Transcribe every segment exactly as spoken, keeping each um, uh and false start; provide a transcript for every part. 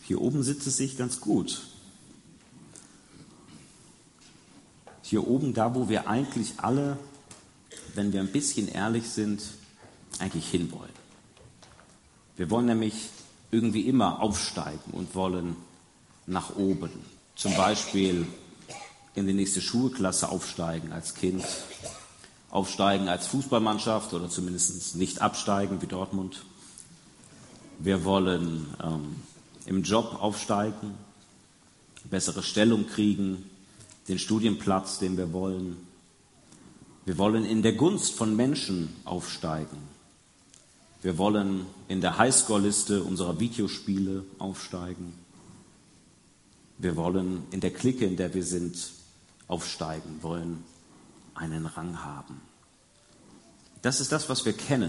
Hier oben sitzt es sich ganz gut. Hier oben, da wo wir eigentlich alle, wenn wir ein bisschen ehrlich sind, eigentlich hinwollen. Wir wollen nämlich irgendwie immer aufsteigen und wollen nach oben. Zum Beispiel in die nächste Schulklasse aufsteigen als Kind, aufsteigen als Fußballmannschaft oder zumindest nicht absteigen wie Dortmund. Wir wollen ähm, im Job aufsteigen, bessere Stellung kriegen, den Studienplatz, den wir wollen. Wir wollen in der Gunst von Menschen aufsteigen. Wir wollen in der Highscore-Liste unserer Videospiele aufsteigen. Wir wollen in der Clique, in der wir sind, aufsteigen, wollen einen Rang haben. Das ist das, was wir kennen.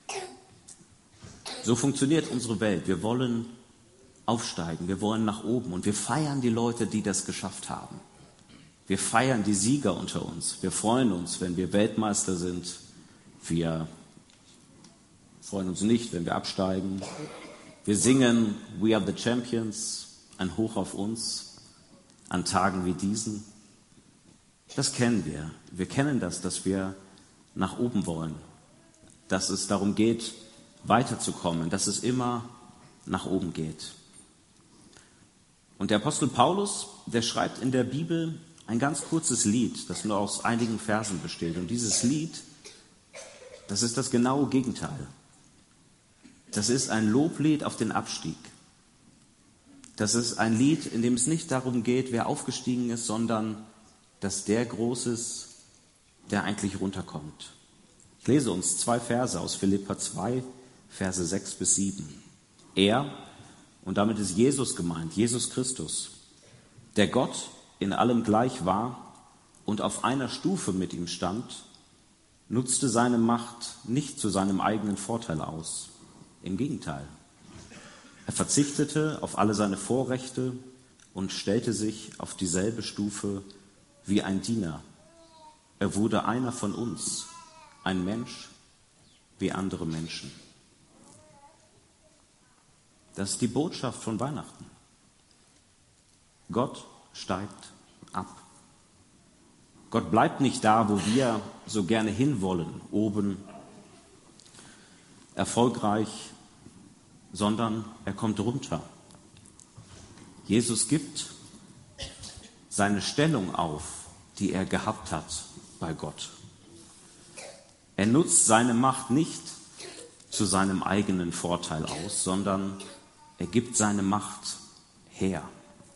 So funktioniert unsere Welt. Wir wollen aufsteigen, wir wollen nach oben und wir feiern die Leute, die das geschafft haben. Wir feiern die Sieger unter uns. Wir freuen uns, wenn wir Weltmeister sind. Wir freuen uns nicht, wenn wir absteigen. Wir singen We are the Champions, ein Hoch auf uns, an Tagen wie diesen. Das kennen wir. Wir kennen das, dass wir nach oben wollen, dass es darum geht, weiterzukommen, dass es immer nach oben geht. Und der Apostel Paulus, der schreibt in der Bibel ein ganz kurzes Lied, das nur aus einigen Versen besteht. Und dieses Lied, das ist das genaue Gegenteil. Das ist ein Loblied auf den Abstieg. Das ist ein Lied, in dem es nicht darum geht, wer aufgestiegen ist, sondern dass der groß ist, der eigentlich runterkommt. Ich lese uns zwei Verse aus Philipper zwei, Verse sechs bis sieben. Er, und damit ist Jesus gemeint, Jesus Christus, der Gott in allem gleich war und auf einer Stufe mit ihm stand, nutzte seine Macht nicht zu seinem eigenen Vorteil aus. Im Gegenteil. Er verzichtete auf alle seine Vorrechte und stellte sich auf dieselbe Stufe wie ein Diener. Er wurde einer von uns, ein Mensch wie andere Menschen. Das ist die Botschaft von Weihnachten. Gott steigt ab. Gott bleibt nicht da, wo wir so gerne hinwollen, oben, erfolgreich, sondern er kommt runter. Jesus gibt seine Stellung auf, die er gehabt hat bei Gott. Er nutzt seine Macht nicht zu seinem eigenen Vorteil aus, sondern er gibt seine Macht her.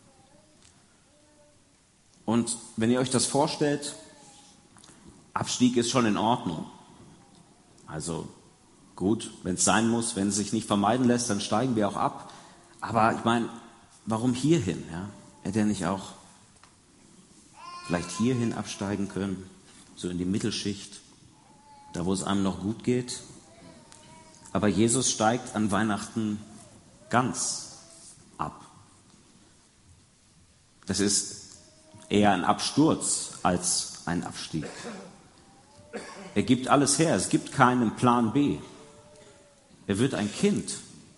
Und wenn ihr euch das vorstellt, Abstieg ist schon in Ordnung. Also gut, wenn es sein muss, wenn es sich nicht vermeiden lässt, dann steigen wir auch ab. Aber ich meine, warum hierhin? Ja? Hätte er nicht auch vielleicht hierhin absteigen können, so in die Mittelschicht, da wo es einem noch gut geht? Aber Jesus steigt an Weihnachten ganz ab. Das ist eher ein Absturz als ein Abstieg. Er gibt alles her, es gibt keinen Plan B. Er wird ein Kind,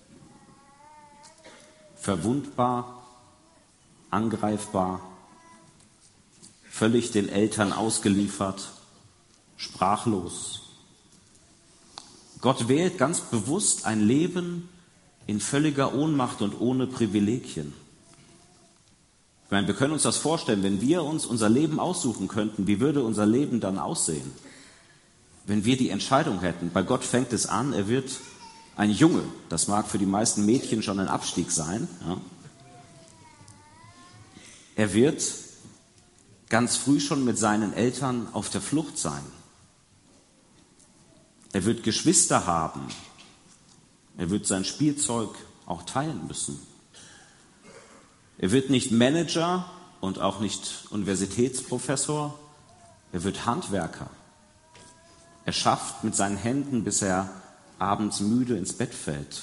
verwundbar, angreifbar, völlig den Eltern ausgeliefert, sprachlos. Gott wählt ganz bewusst ein Leben in völliger Ohnmacht und ohne Privilegien. Ich meine, wir können uns das vorstellen, wenn wir uns unser Leben aussuchen könnten, wie würde unser Leben dann aussehen? Wenn wir die Entscheidung hätten, bei Gott fängt es an, er wird ein Junge, das mag für die meisten Mädchen schon ein Abstieg sein. Ja. Er wird ganz früh schon mit seinen Eltern auf der Flucht sein. Er wird Geschwister haben. Er wird sein Spielzeug auch teilen müssen. Er wird nicht Manager und auch nicht Universitätsprofessor. Er wird Handwerker. Er schafft mit seinen Händen, bis er abends müde ins Bett fällt.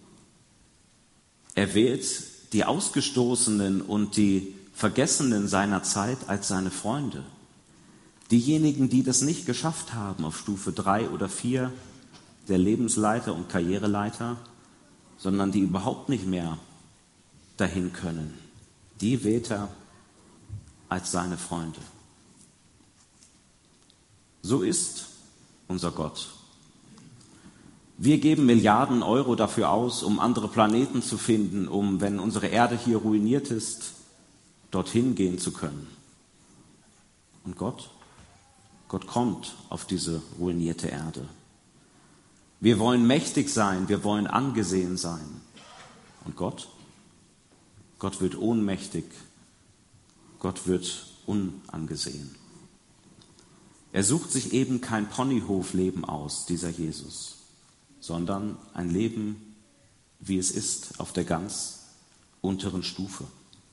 Er wählt die Ausgestoßenen und die Vergessenen seiner Zeit als seine Freunde. Diejenigen, die das nicht geschafft haben auf Stufe drei oder vier der Lebensleiter und Karriereleiter, sondern die überhaupt nicht mehr dahin können. Die wählt er als seine Freunde. So ist unser Gott. Wir geben Milliarden Euro dafür aus, um andere Planeten zu finden, um, wenn unsere Erde hier ruiniert ist, dorthin gehen zu können. Und Gott? Gott kommt auf diese ruinierte Erde. Wir wollen mächtig sein, wir wollen angesehen sein. Und Gott? Gott wird ohnmächtig, Gott wird unangesehen. Er sucht sich eben kein Ponyhofleben aus, dieser Jesus, sondern ein Leben, wie es ist, auf der ganz unteren Stufe.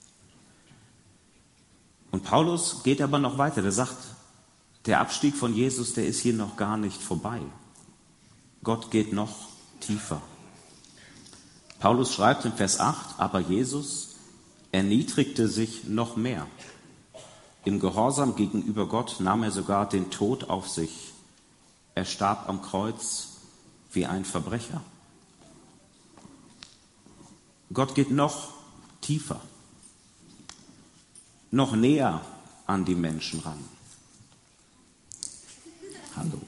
Und Paulus geht aber noch weiter, der sagt, der Abstieg von Jesus, der ist hier noch gar nicht vorbei. Gott geht noch tiefer. Paulus schreibt in Vers acht, aber Jesus erniedrigte sich noch mehr. Im Gehorsam gegenüber Gott nahm er sogar den Tod auf sich. Er starb am Kreuz wie ein Verbrecher. Gott geht noch tiefer, noch näher an die Menschen ran. Hallo.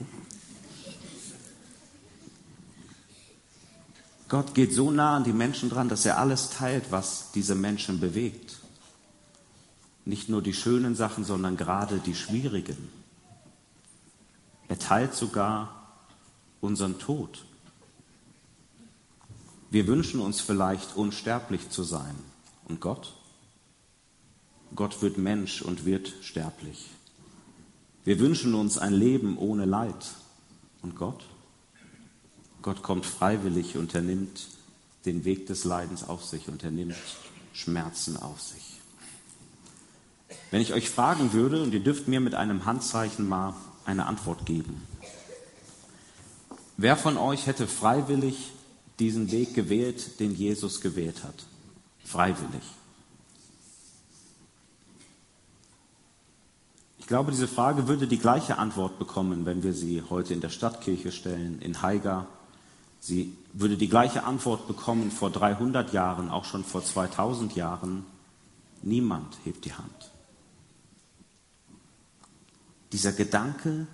Gott geht so nah an die Menschen dran, dass er alles teilt, was diese Menschen bewegt. Nicht nur die schönen Sachen, sondern gerade die schwierigen. Er teilt sogar unseren Tod. Wir wünschen uns vielleicht, unsterblich zu sein. Und Gott? Gott wird Mensch und wird sterblich. Wir wünschen uns ein Leben ohne Leid. Und Gott? Gott kommt freiwillig und er nimmt den Weg des Leidens auf sich und er nimmt Schmerzen auf sich. Wenn ich euch fragen würde, und ihr dürft mir mit einem Handzeichen mal eine Antwort geben. Wer von euch hätte freiwillig diesen Weg gewählt, den Jesus gewählt hat? Freiwillig. Ich glaube, diese Frage würde die gleiche Antwort bekommen, wenn wir sie heute in der Stadtkirche stellen, in Haiger. Sie würde die gleiche Antwort bekommen vor dreihundert Jahren, auch schon vor zweitausend Jahren. Niemand hebt die Hand. Dieser Gedanke,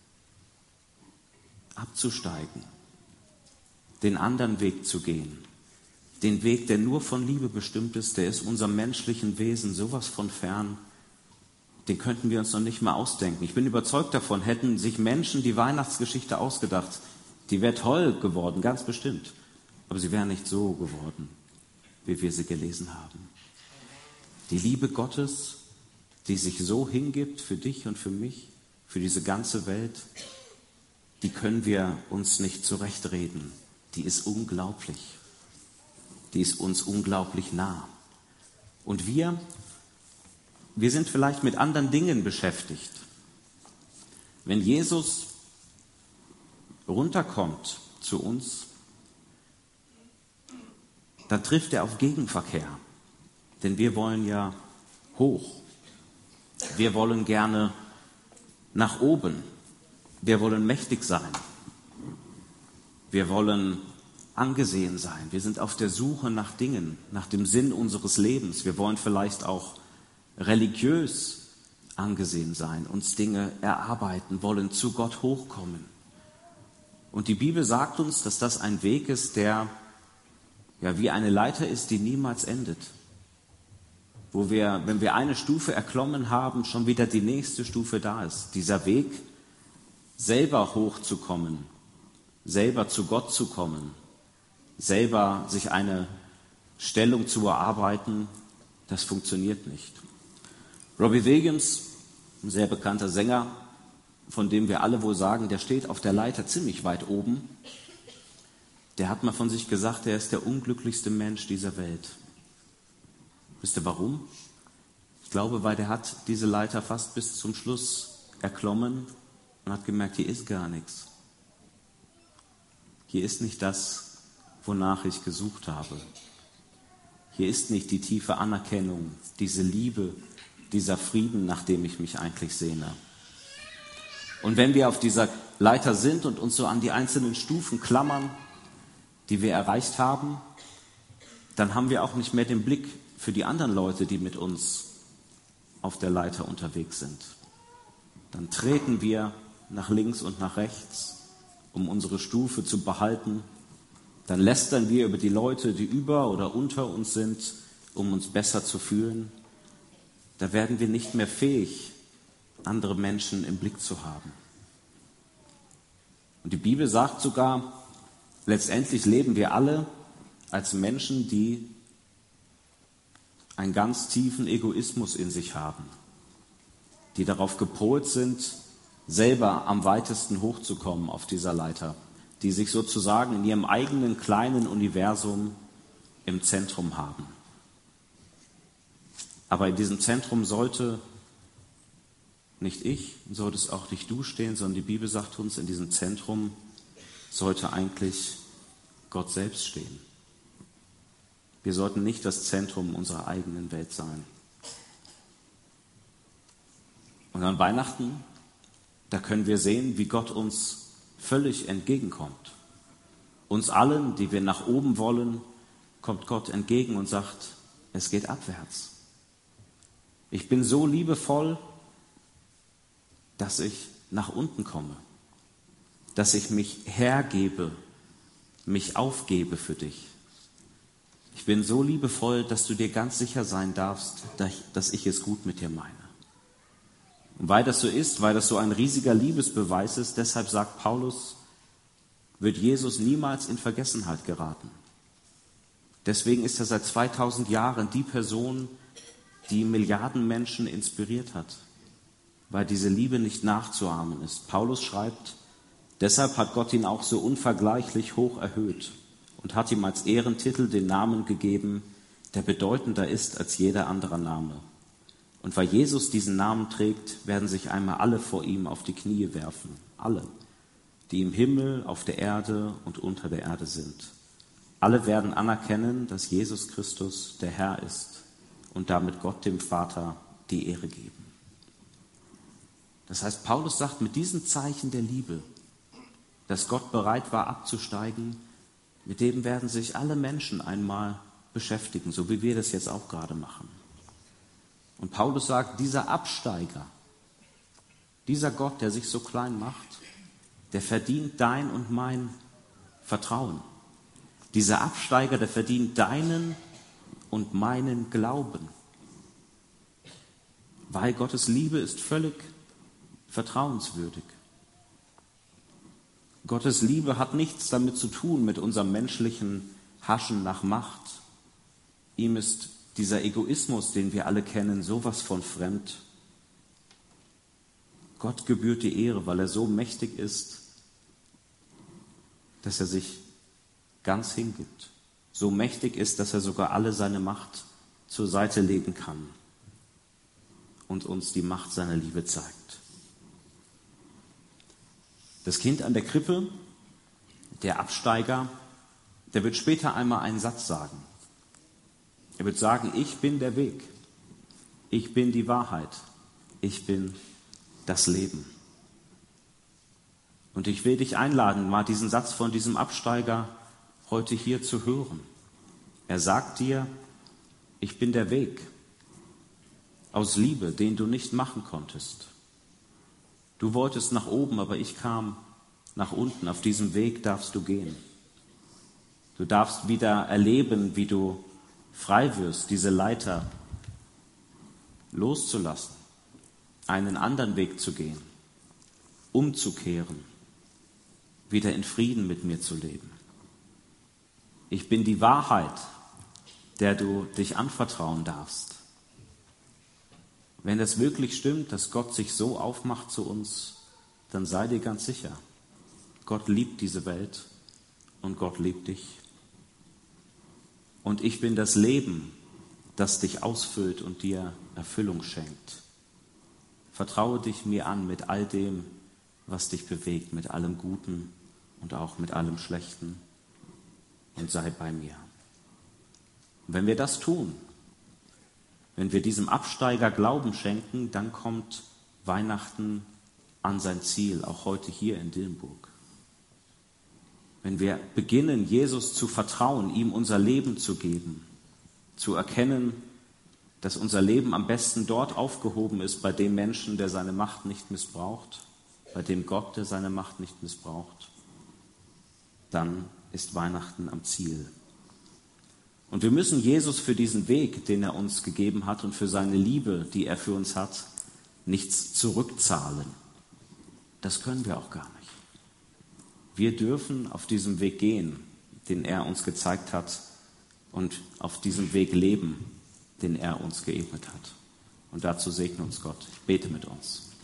abzusteigen, den anderen Weg zu gehen, den Weg, der nur von Liebe bestimmt ist, der ist unserem menschlichen Wesen sowas von fern, den könnten wir uns noch nicht mal ausdenken. Ich bin überzeugt davon, hätten sich Menschen die Weihnachtsgeschichte ausgedacht, die wäre toll geworden, ganz bestimmt, aber sie wäre nicht so geworden, wie wir sie gelesen haben. Die Liebe Gottes, die sich so hingibt für dich und für mich, für diese ganze Welt, die können wir uns nicht zurechtreden. Die ist unglaublich. Die ist uns unglaublich nah. Und wir, wir sind vielleicht mit anderen Dingen beschäftigt. Wenn Jesus runterkommt zu uns, dann trifft er auf Gegenverkehr. Denn wir wollen ja hoch. Wir wollen gerne nach oben. Wir wollen mächtig sein. Wir wollen angesehen sein. Wir sind auf der Suche nach Dingen, nach dem Sinn unseres Lebens. Wir wollen vielleicht auch religiös angesehen sein, uns Dinge erarbeiten, wollen zu Gott hochkommen. Und die Bibel sagt uns, dass das ein Weg ist, der ja wie eine Leiter ist, die niemals endet. Wo wir, wenn wir eine Stufe erklommen haben, schon wieder die nächste Stufe da ist. Dieser Weg, selber hochzukommen, selber zu Gott zu kommen, selber sich eine Stellung zu erarbeiten, das funktioniert nicht. Robbie Williams, ein sehr bekannter Sänger, von dem wir alle wohl sagen, der steht auf der Leiter ziemlich weit oben, der hat mal von sich gesagt, er ist der unglücklichste Mensch dieser Welt. Wisst ihr warum? Ich glaube, weil der hat diese Leiter fast bis zum Schluss erklommen und hat gemerkt, hier ist gar nichts. Hier ist nicht das, wonach ich gesucht habe. Hier ist nicht die tiefe Anerkennung, diese Liebe, dieser Frieden, nach dem ich mich eigentlich sehne. Und wenn wir auf dieser Leiter sind und uns so an die einzelnen Stufen klammern, die wir erreicht haben, dann haben wir auch nicht mehr den Blick für die anderen Leute, die mit uns auf der Leiter unterwegs sind. Dann treten wir nach links und nach rechts, um unsere Stufe zu behalten. Dann lästern wir über die Leute, die über oder unter uns sind, um uns besser zu fühlen. Da werden wir nicht mehr fähig, andere Menschen im Blick zu haben. Und die Bibel sagt sogar, letztendlich leben wir alle als Menschen, die einen ganz tiefen Egoismus in sich haben, die darauf gepolt sind, selber am weitesten hochzukommen auf dieser Leiter, die sich sozusagen in ihrem eigenen kleinen Universum im Zentrum haben. Aber in diesem Zentrum sollte nicht ich, sollte es auch nicht du stehen, sondern die Bibel sagt uns, in diesem Zentrum sollte eigentlich Gott selbst stehen. Wir sollten nicht das Zentrum unserer eigenen Welt sein. Und an Weihnachten, da können wir sehen, wie Gott uns völlig entgegenkommt. Uns allen, die wir nach oben wollen, kommt Gott entgegen und sagt, es geht abwärts. Ich bin so liebevoll, dass ich nach unten komme, dass ich mich hergebe, mich aufgebe für dich. Ich bin so liebevoll, dass du dir ganz sicher sein darfst, dass ich es gut mit dir meine. Und weil das so ist, weil das so ein riesiger Liebesbeweis ist, deshalb sagt Paulus, wird Jesus niemals in Vergessenheit geraten. Deswegen ist er seit zweitausend Jahren die Person, die Milliarden Menschen inspiriert hat, weil diese Liebe nicht nachzuahmen ist. Paulus schreibt, deshalb hat Gott ihn auch so unvergleichlich hoch erhöht und hat ihm als Ehrentitel den Namen gegeben, der bedeutender ist als jeder andere Name. Und weil Jesus diesen Namen trägt, werden sich einmal alle vor ihm auf die Knie werfen. Alle, die im Himmel, auf der Erde und unter der Erde sind. Alle werden anerkennen, dass Jesus Christus der Herr ist und damit Gott dem Vater die Ehre geben. Das heißt, Paulus sagt, mit diesem Zeichen der Liebe, dass Gott bereit war abzusteigen, mit dem werden sich alle Menschen einmal beschäftigen, so wie wir das jetzt auch gerade machen. Und Paulus sagt, dieser Absteiger, dieser Gott, der sich so klein macht, der verdient dein und mein Vertrauen. Dieser Absteiger, der verdient deinen und meinen Glauben. Weil Gottes Liebe ist völlig vertrauenswürdig. Gottes Liebe hat nichts damit zu tun mit unserem menschlichen Haschen nach Macht. Ihm ist dieser Egoismus, den wir alle kennen, sowas von fremd. Gott gebührt die Ehre, weil er so mächtig ist, dass er sich ganz hingibt. So mächtig ist, dass er sogar alle seine Macht zur Seite legen kann und uns die Macht seiner Liebe zeigt. Das Kind an der Krippe, der Absteiger, der wird später einmal einen Satz sagen. Er wird sagen, ich bin der Weg, ich bin die Wahrheit, ich bin das Leben. Und ich will dich einladen, mal diesen Satz von diesem Absteiger heute hier zu hören. Er sagt dir, ich bin der Weg aus Liebe, den du nicht machen konntest. Du wolltest nach oben, aber ich kam nach unten. Auf diesem Weg darfst du gehen. Du darfst wieder erleben, wie du frei wirst, diese Leiter loszulassen, einen anderen Weg zu gehen, umzukehren, wieder in Frieden mit mir zu leben. Ich bin die Wahrheit, der du dich anvertrauen darfst. Wenn es wirklich stimmt, dass Gott sich so aufmacht zu uns, dann sei dir ganz sicher, Gott liebt diese Welt und Gott liebt dich. Und ich bin das Leben, das dich ausfüllt und dir Erfüllung schenkt. Vertraue dich mir an mit all dem, was dich bewegt, mit allem Guten und auch mit allem Schlechten, und sei bei mir. Und wenn wir das tun, wenn wir diesem Absteiger Glauben schenken, dann kommt Weihnachten an sein Ziel, auch heute hier in Dillenburg. wenn wir beginnen, Jesus zu vertrauen, ihm unser Leben zu geben, zu erkennen, dass unser Leben am besten dort aufgehoben ist, bei dem Menschen, der seine Macht nicht missbraucht, bei dem Gott, der seine Macht nicht missbraucht, dann ist Weihnachten am Ziel. Und wir müssen Jesus für diesen Weg, den er uns gegeben hat und für seine Liebe, die er für uns hat, nichts zurückzahlen. Das können wir auch gar nicht. Wir dürfen auf diesem Weg gehen, den er uns gezeigt hat, und auf diesem Weg leben, den er uns geebnet hat. Und dazu segne uns Gott. Ich bete mit uns.